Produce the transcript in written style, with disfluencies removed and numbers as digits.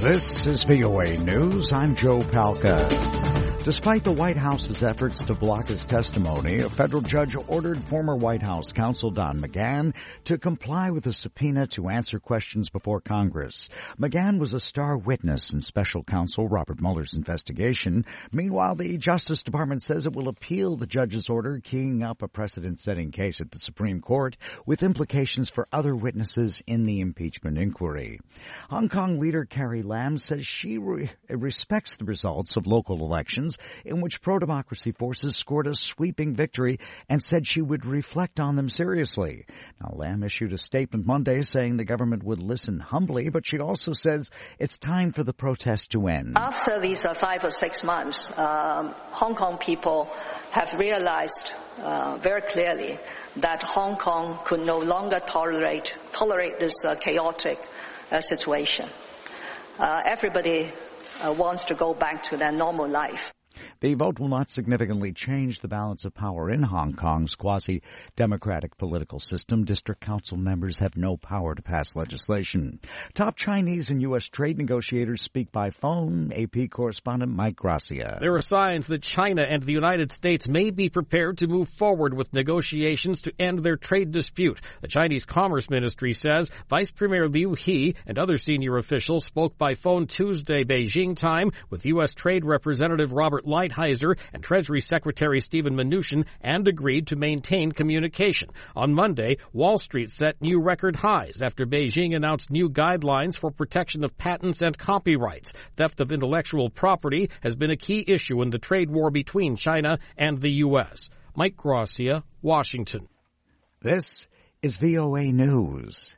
This is VOA News. I'm Joe Palca. Despite the White House's efforts to block his testimony, a federal judge ordered former White House counsel Don McGahn to comply with a subpoena to answer questions before Congress. McGahn was a star witness in special counsel Robert Mueller's investigation. Meanwhile, the Justice Department says it will appeal the judge's order, keying up a precedent-setting case at the Supreme Court with implications for other witnesses in the impeachment inquiry. Hong Kong leader Carrie Lam says she respects the results of local elections in which pro-democracy forces scored a sweeping victory and said she would reflect on them seriously. Now, Lam issued a statement Monday saying the government would listen humbly, but she also says it's time for the protest to end. After these 5 or 6 months, Hong Kong people have realized very clearly that Hong Kong could no longer tolerate this chaotic situation. Everybody wants to go back to their normal life. The vote will not significantly change the balance of power in Hong Kong's quasi-democratic political system. District council members have no power to pass legislation. Top Chinese and U.S. trade negotiators speak by phone. AP correspondent Mike Gracia. There are signs that China and the United States may be prepared to move forward with negotiations to end their trade dispute. The Chinese Commerce Ministry says Vice Premier Liu He and other senior officials spoke by phone Tuesday Beijing time with U.S. Trade Representative Robert Lighthizer and Treasury Secretary Steven Mnuchin and agreed to maintain communication. On Monday, Wall Street set new record highs after Beijing announced new guidelines for protection of patents and copyrights. Theft of intellectual property has been a key issue in the trade war between China and the U.S. Mike Gracia, Washington. This is VOA News.